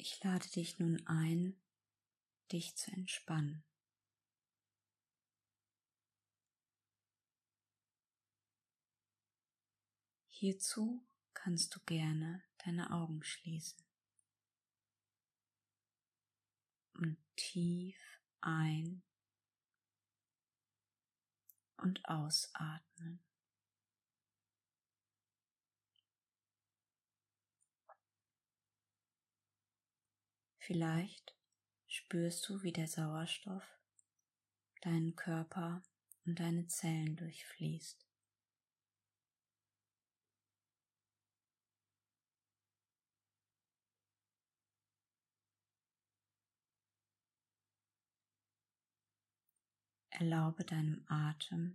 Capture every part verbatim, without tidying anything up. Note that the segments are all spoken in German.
Ich lade dich nun ein, dich zu entspannen. Hierzu kannst du gerne deine Augen schließen und tief ein- und ausatmen. Vielleicht spürst du, wie der Sauerstoff deinen Körper und deine Zellen durchfließt. Erlaube deinem Atem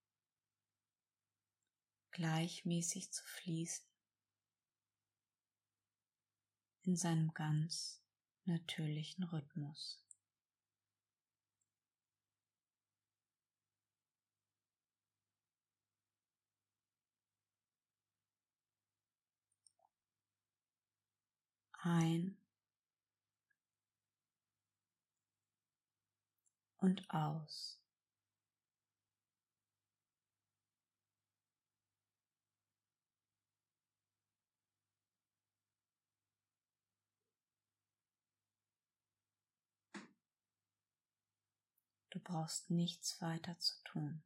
gleichmäßig zu fließen in seinem ganz natürlichen Rhythmus. Ein- und aus. Du brauchst nichts weiter zu tun,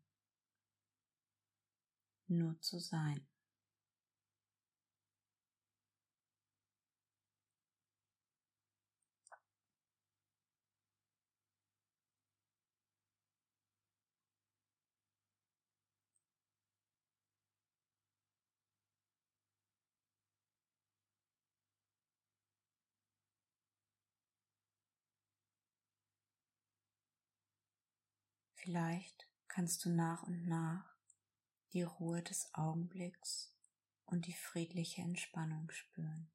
nur zu sein. Vielleicht kannst du nach und nach die Ruhe des Augenblicks und die friedliche Entspannung spüren.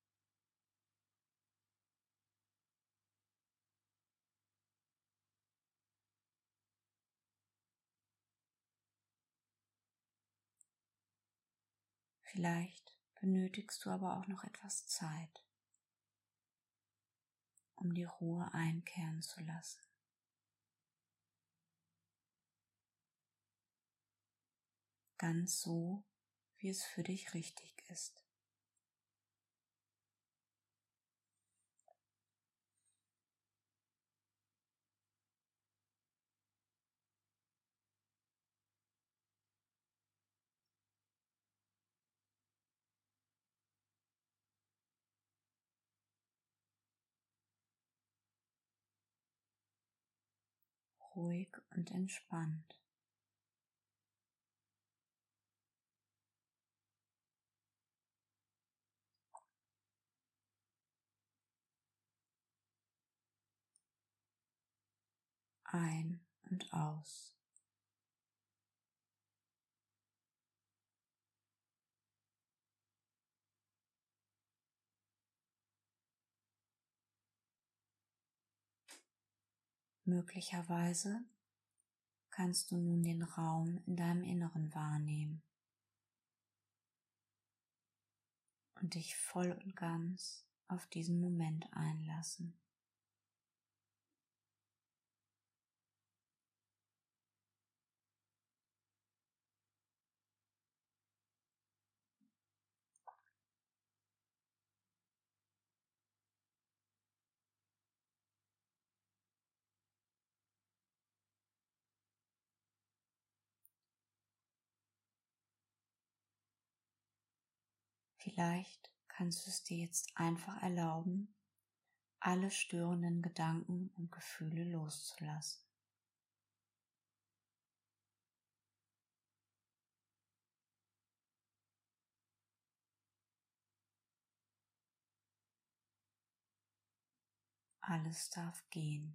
Vielleicht benötigst du aber auch noch etwas Zeit, um die Ruhe einkehren zu lassen. Ganz so, wie es für dich richtig ist. Ruhig und entspannt. Ein- und aus. Möglicherweise kannst du nun den Raum in deinem Inneren wahrnehmen und dich voll und ganz auf diesen Moment einlassen. Vielleicht kannst du es dir jetzt einfach erlauben, alle störenden Gedanken und Gefühle loszulassen. Alles darf gehen.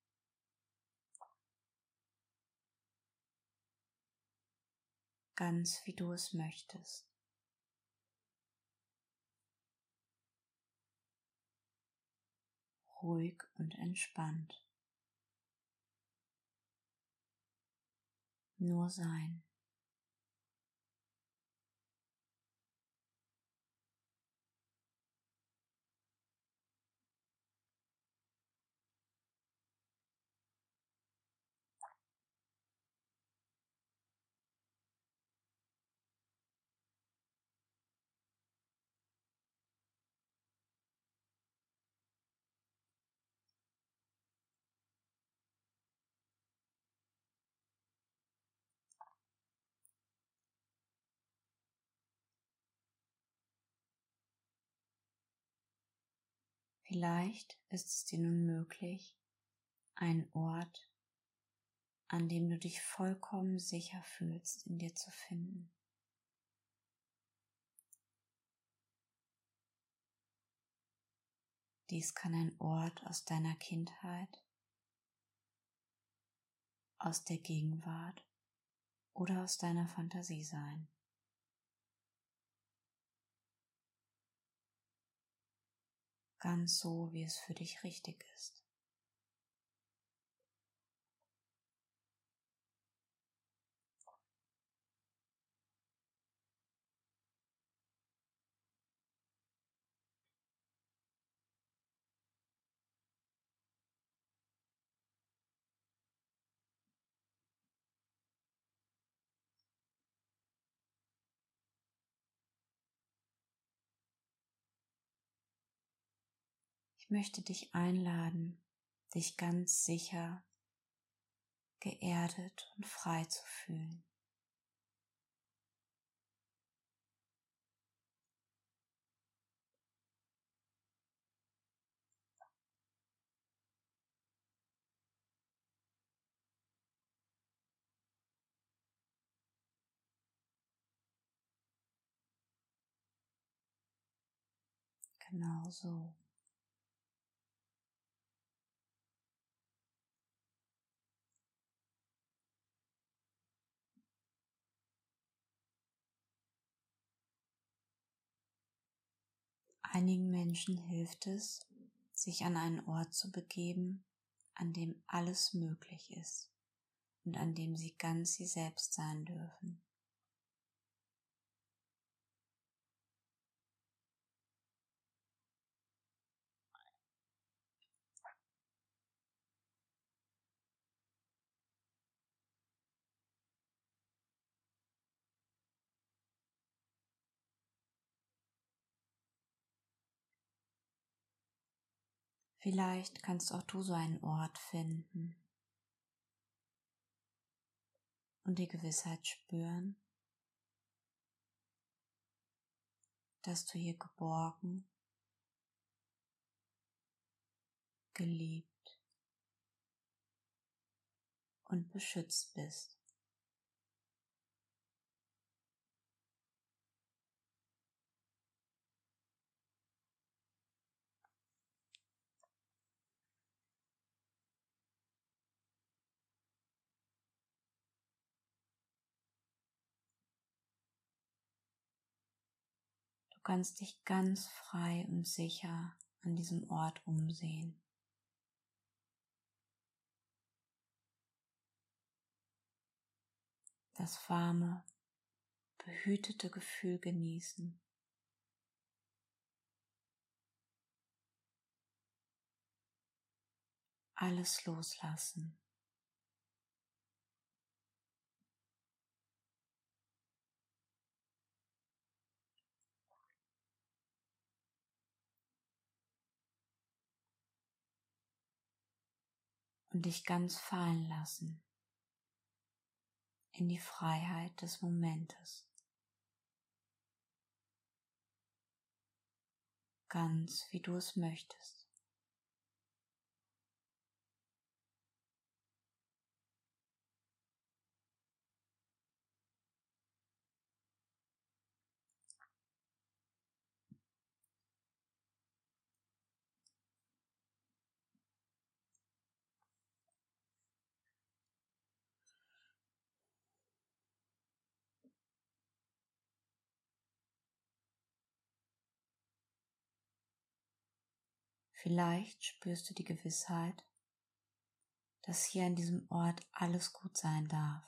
Ganz wie du es möchtest. Ruhig und entspannt. Nur sein. Vielleicht ist es dir nun möglich, einen Ort, an dem du dich vollkommen sicher fühlst, in dir zu finden. Dies kann ein Ort aus deiner Kindheit, aus der Gegenwart oder aus deiner Fantasie sein. Ganz so, wie es für dich richtig ist. Ich möchte dich einladen, dich ganz sicher, geerdet und frei zu fühlen. Genau so. Einigen Menschen hilft es, sich an einen Ort zu begeben, an dem alles möglich ist und an dem sie ganz sie selbst sein dürfen. Vielleicht kannst auch du so einen Ort finden und die Gewissheit spüren, dass du hier geborgen, geliebt und beschützt bist. Du kannst dich ganz frei und sicher an diesem Ort umsehen. Das warme, behütete Gefühl genießen. Alles loslassen. Und dich ganz fallen lassen in die Freiheit des Momentes. Ganz wie du es möchtest. Vielleicht spürst du die Gewissheit, dass hier an diesem Ort alles gut sein darf.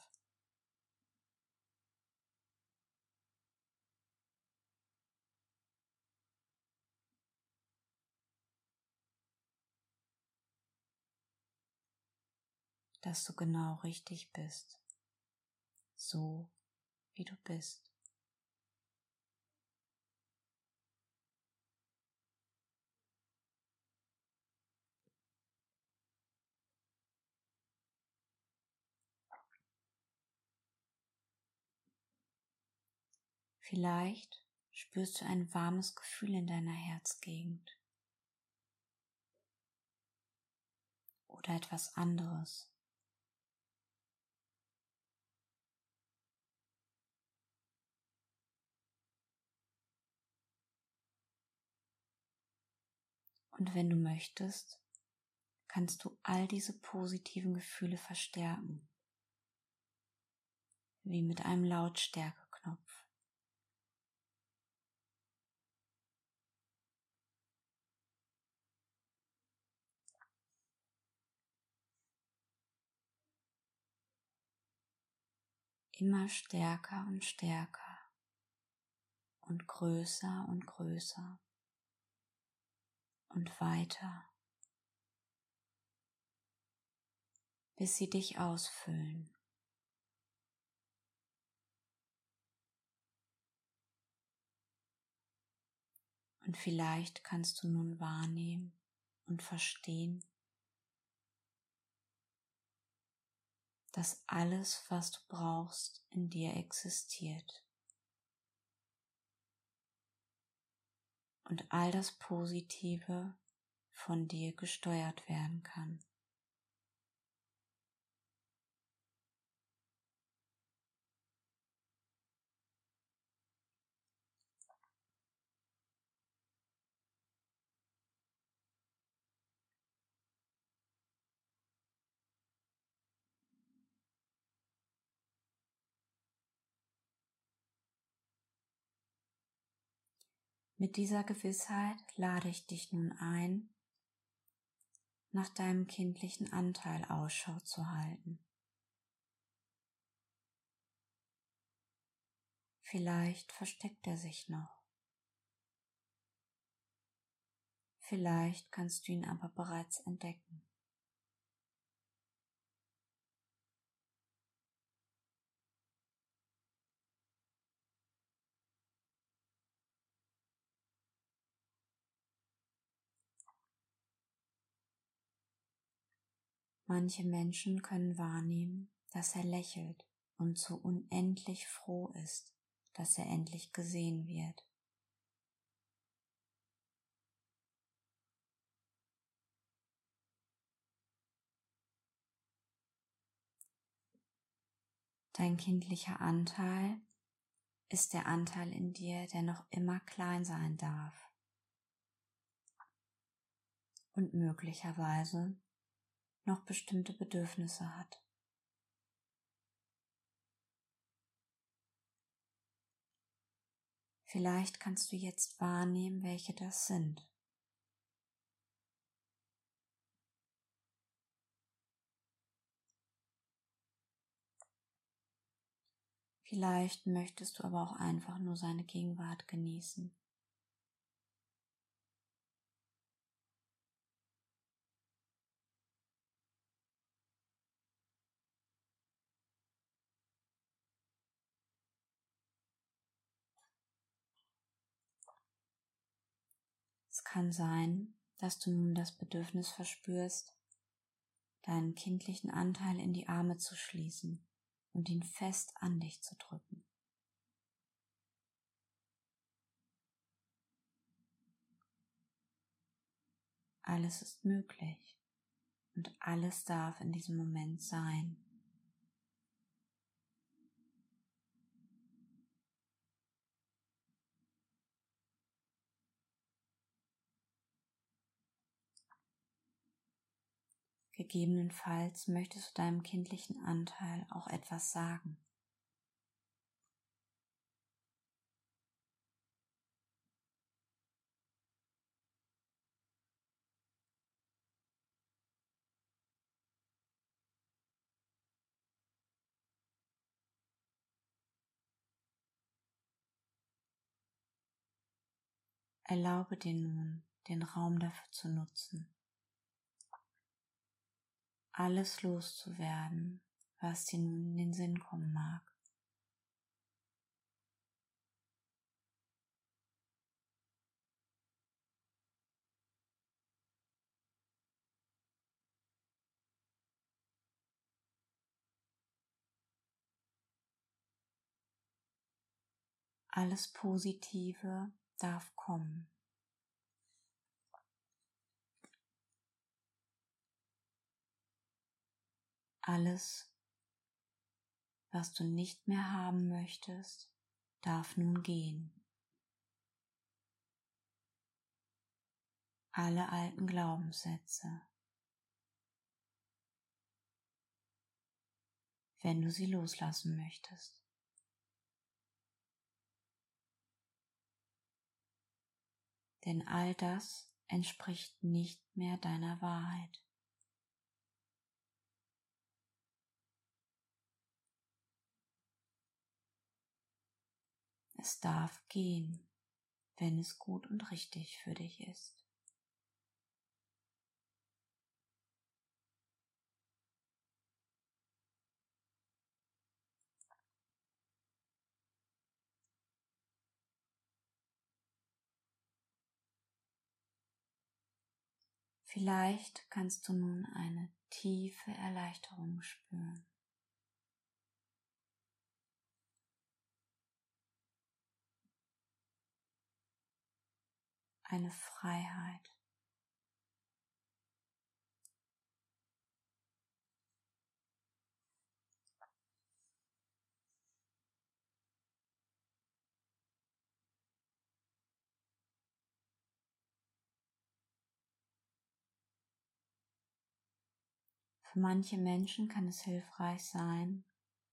Dass du genau richtig bist, so wie du bist. Vielleicht spürst du ein warmes Gefühl in deiner Herzgegend. oder etwas anderes. Und wenn du möchtest, kannst du all diese positiven Gefühle verstärken, wie mit einem Lautstärkeknopf. Immer stärker und stärker und größer und größer und weiter, bis sie dich ausfüllen. Und vielleicht kannst du nun wahrnehmen und verstehen, dass alles, was du brauchst, in dir existiert. Und all das Positive von dir gesteuert werden kann. Mit dieser Gewissheit lade ich dich nun ein, nach deinem kindlichen Anteil Ausschau zu halten. Vielleicht versteckt er sich noch. Vielleicht kannst du ihn aber bereits entdecken. Manche Menschen können wahrnehmen, dass er lächelt und so unendlich froh ist, dass er endlich gesehen wird. Dein kindlicher Anteil ist der Anteil in dir, der noch immer klein sein darf und möglicherweise noch bestimmte Bedürfnisse hat. Vielleicht kannst du jetzt wahrnehmen, welche das sind. Vielleicht möchtest du aber auch einfach nur seine Gegenwart genießen. Es kann sein, dass du nun das Bedürfnis verspürst, deinen kindlichen Anteil in die Arme zu schließen und ihn fest an dich zu drücken. Alles ist möglich und alles darf in diesem Moment sein. Gegebenenfalls möchtest du deinem kindlichen Anteil auch etwas sagen. Erlaube dir nun, den Raum dafür zu nutzen, alles loszuwerden, was dir nun in den Sinn kommen mag. Alles Positive darf kommen. Alles, was du nicht mehr haben möchtest, darf nun gehen. Alle alten Glaubenssätze, wenn du sie loslassen möchtest. Denn all das entspricht nicht mehr deiner Wahrheit. Es darf gehen, wenn es gut und richtig für dich ist. Vielleicht kannst du nun eine tiefe Erleichterung spüren. Eine Freiheit. Für manche Menschen kann es hilfreich sein,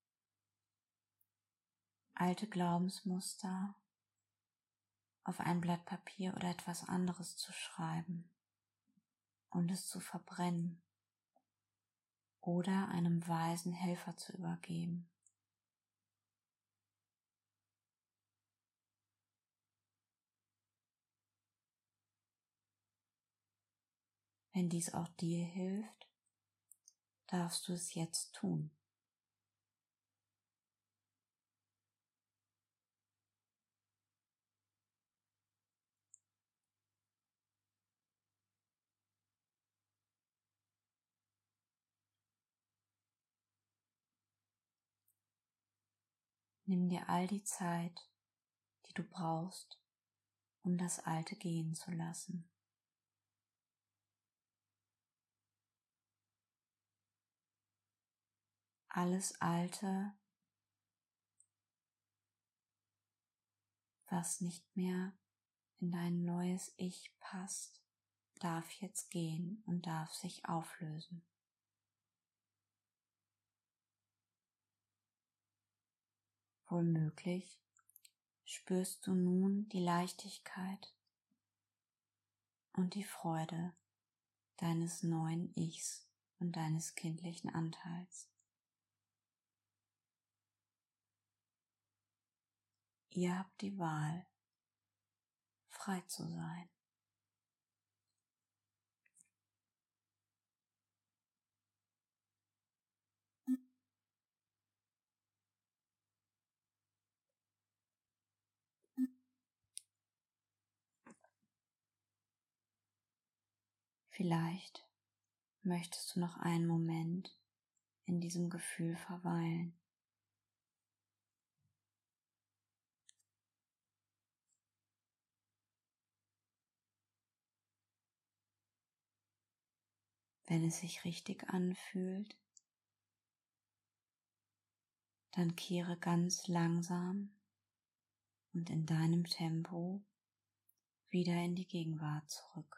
alte Glaubensmuster auf ein Blatt Papier oder etwas anderes zu schreiben und es zu verbrennen oder einem weisen Helfer zu übergeben. Wenn dies auch dir hilft, darfst du es jetzt tun. Nimm dir all die Zeit, die du brauchst, um das Alte gehen zu lassen. Alles Alte, was nicht mehr in dein neues Ich passt, darf jetzt gehen und darf sich auflösen. Womöglich spürst du nun die Leichtigkeit und die Freude deines neuen Ichs und deines kindlichen Anteils. Ihr habt die Wahl, frei zu sein. Vielleicht möchtest du noch einen Moment in diesem Gefühl verweilen. Wenn es sich richtig anfühlt, dann kehre ganz langsam und in deinem Tempo wieder in die Gegenwart zurück.